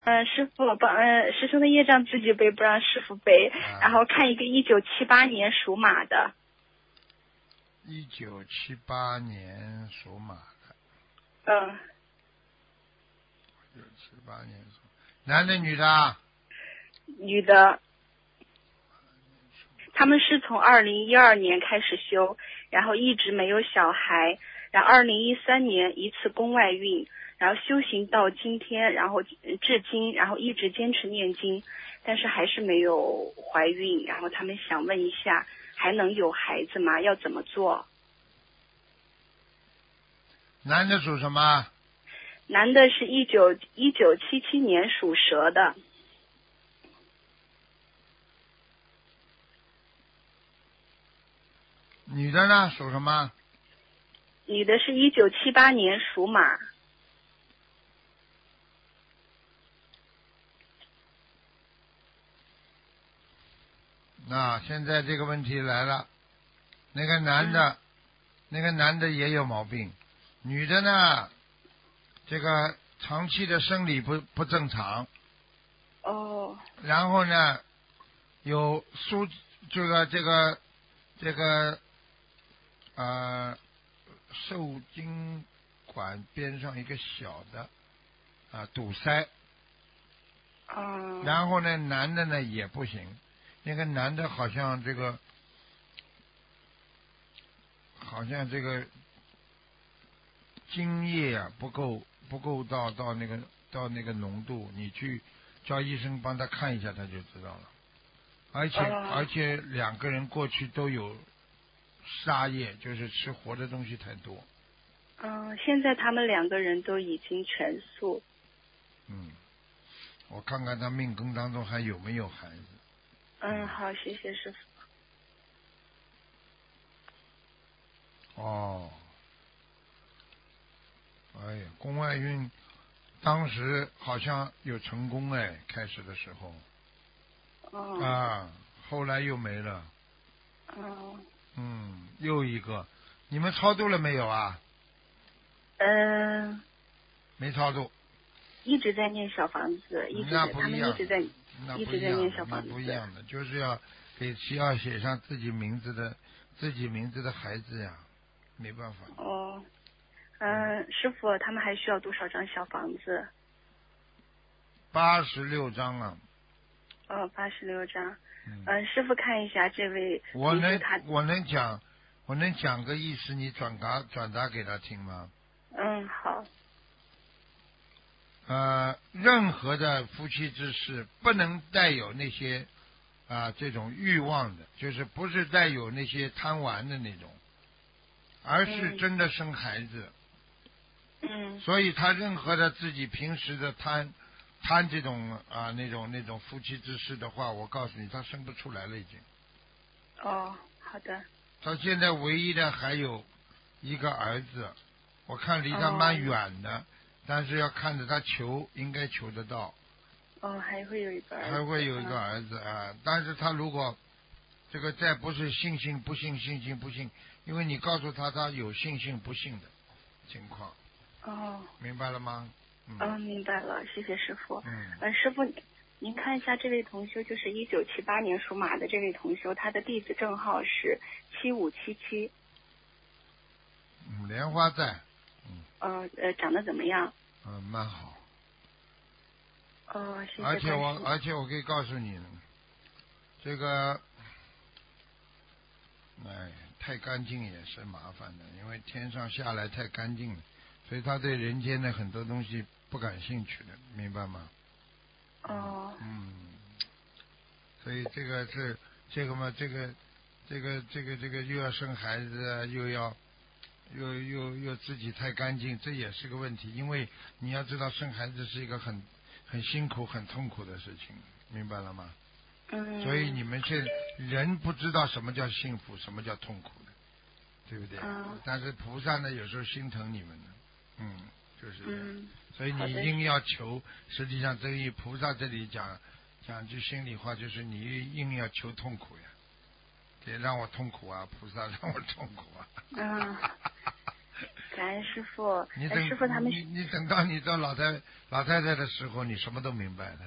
师傅帮师兄的业障自己背，不让师傅背。然后看一个1978年属马的。 1978年属马的。 嗯。 1978年属，男的女的？ 女的。他们是从2012年开始修，然后一直没有小孩，然后2013年一次宫外孕，然后修行到今天，然后至今，然后一直坚持念经，但是还是没有怀孕。然后他们想问一下，还能有孩子吗？要怎么做？ 男的属什么？ 男的是1977年属蛇的。 女的呢？属什么？ 女的是1978年属马。 那现在这个问题来了，那个男的也有毛病，女的呢，这个长期的生理不正常。 哦。 然后呢，有这个受精管边上一个小的堵塞。然后呢，男的呢也不行，那个男的好像这个精液啊不够到那个浓度，你去叫医生帮他看一下他就知道了。而且两个人过去都有杀业，就是吃活的东西太多。 现在他们两个人都已经全素。 我看看他命根当中还有没有孩子。 好，谢谢师傅。哎呀，宫外孕当时好像有成功哎，开始的时候。后来又没了。又一个，你们超度了没有啊？没超度。 一直在念小房子，他们一直在念小房子。 那不一样的，就是要写上自己名字的孩子呀，没办法。 师傅，他们还需要多少张小房子 ？86张啊。 86张。师傅看一下这位。 我能讲个意思，你转达给他听吗？ 好。 任何的夫妻之事不能带有那些这种欲望的，就是不是带有那些贪玩的那种，而是真的生孩子。所以他任何的自己平时的贪这种那种夫妻之事的话，我告诉你，他生不出来了已经。 好的。 他现在唯一的还有一个儿子，我看离他蛮远的。但是要看着他应该求得到。 还会有一个儿子。 还会有一个儿子但是他如果这个再不是信不信，因为你告诉他有信不信的情况。明白了吗？ 明白了，谢谢师傅。师傅，您看一下这位同修，就是1978年属马的这位同修，他的地址证号是7577。 莲花在。 长得怎么样？ 蛮好。 谢谢。 而且我可以告诉你，这个太干净也是麻烦的，因为天上下来太干净了，所以他对人间的很多东西不感兴趣的，明白吗？所以这个又要生孩子，又自己太干净，这也是个问题。因为你要知道，生孩子是一个很辛苦、很痛苦的事情，明白了吗？所以你们人不知道什么叫幸福，什么叫痛苦的，对不对？但是菩萨呢，有时候心疼你们的，就是这样。所以你硬要求，实际上这一菩萨这里讲句心里话，就是你硬要求痛苦呀。得让我痛苦啊，菩萨让我痛苦啊。 感感恩师傅。 你等师傅他们你等到你到老太太的时候，你什么都明白了。